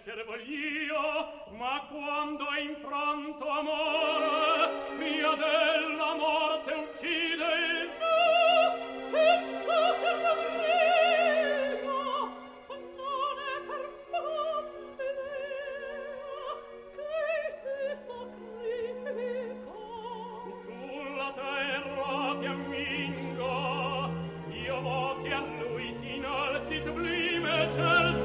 voglio, ma quando è infranto amore, via della morte uccide il penso che non prega, non è per bambina che si sacrifica. Sulla terra ti ammingo, io vo che a lui si innalzi sublime ciel